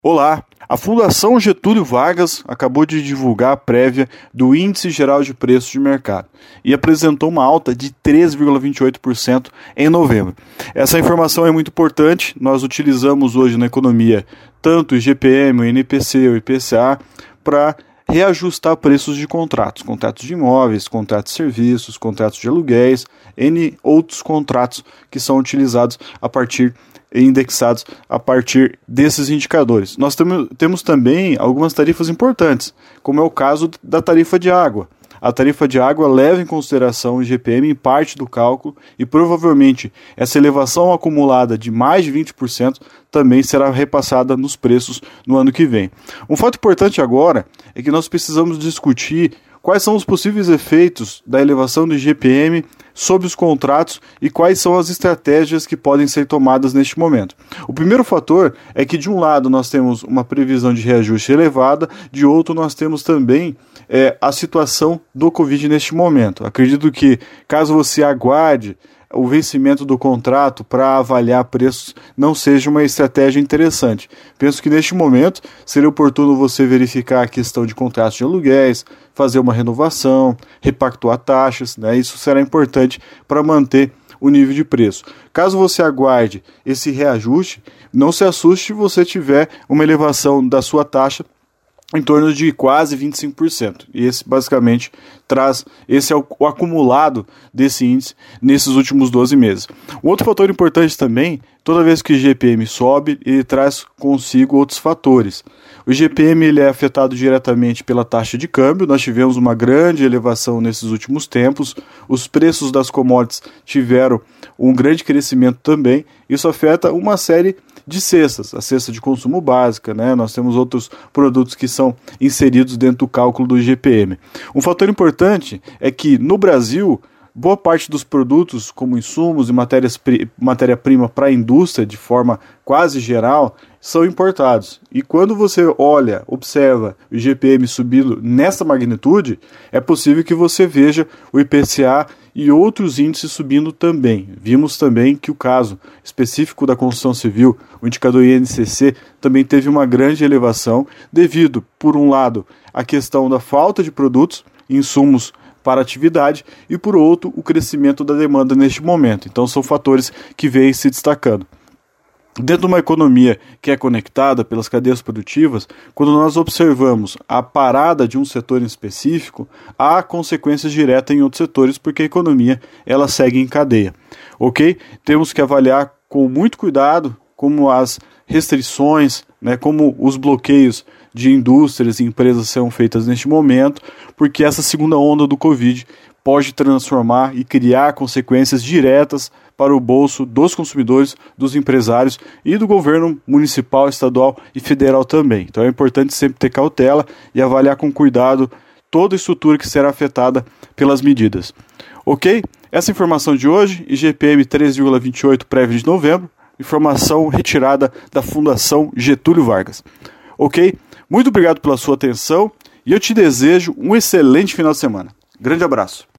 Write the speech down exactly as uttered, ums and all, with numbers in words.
Olá, a Fundação Getúlio Vargas acabou de divulgar a prévia do Índice Geral de Preços de Mercado e apresentou uma alta de três vírgula vinte e oito por cento em novembro. Essa informação é muito importante, nós utilizamos hoje na economia tanto o I G P M, o N P C, o I P C A para reajustar preços de contratos, contratos de imóveis, contratos de serviços, contratos de aluguéis, N outros contratos que são utilizados a partir indexados a partir desses indicadores. Nós temos, temos também algumas tarifas importantes, como é o caso da tarifa de água. A tarifa de água leva em consideração o I G P M em parte do cálculo e provavelmente essa elevação acumulada de mais de vinte por cento também será repassada nos preços no ano que vem. Um fato importante agora é que nós precisamos discutir quais são os possíveis efeitos da elevação do I G P M sobre os contratos e quais são as estratégias que podem ser tomadas neste momento. O primeiro fator é que de um lado nós temos uma previsão de reajuste elevada, de outro nós temos também é, a situação do Covid neste momento. Acredito que caso você aguarde o vencimento do contrato para avaliar preços não seja uma estratégia interessante. Penso que neste momento seria oportuno você verificar a questão de contratos de aluguéis, fazer uma renovação, repactuar taxas, né? Isso será importante para manter o nível de preço. Caso você aguarde esse reajuste, não se assuste se você tiver uma elevação da sua taxa em torno de quase vinte e cinco por cento. E esse basicamente traz, esse é o, o acumulado desse índice nesses últimos doze meses. Um outro fator importante também, toda vez que o I G P M sobe, ele traz consigo outros fatores. O I G P M ele é afetado diretamente pela taxa de câmbio, nós tivemos uma grande elevação nesses últimos tempos, os preços das commodities tiveram um grande crescimento também, isso afeta uma série de cestas, a cesta de consumo básica, né? Nós temos outros produtos que são inseridos dentro do cálculo do I G P M. Um fator importante é que no Brasil, boa parte dos produtos, como insumos e matérias, matéria-prima para a indústria, de forma quase geral, são importados. E quando você olha, observa o I G P M subindo nessa magnitude, é possível que você veja o I P C A e outros índices subindo também. Vimos também que o caso específico da construção civil, o indicador I N C C, também teve uma grande elevação devido, por um lado, à questão da falta de produtos, insumos para a atividade e, por outro, o crescimento da demanda neste momento. Então, são fatores que vêm se destacando. Dentro de uma economia que é conectada pelas cadeias produtivas, quando nós observamos a parada de um setor em específico, há consequências diretas em outros setores, porque a economia ela segue em cadeia. Ok? Temos que avaliar com muito cuidado como as restrições, né, como os bloqueios de indústrias e empresas serão feitas neste momento, porque essa segunda onda do Covid pode transformar e criar consequências diretas para o bolso dos consumidores, dos empresários e do governo municipal, estadual e federal também. Então é importante sempre ter cautela e avaliar com cuidado toda a estrutura que será afetada pelas medidas. Ok? Essa informação de hoje, I G P M três vírgula vinte e oito prévia de novembro, informação retirada da Fundação Getúlio Vargas. Ok? Muito obrigado pela sua atenção e eu te desejo um excelente final de semana. Grande abraço.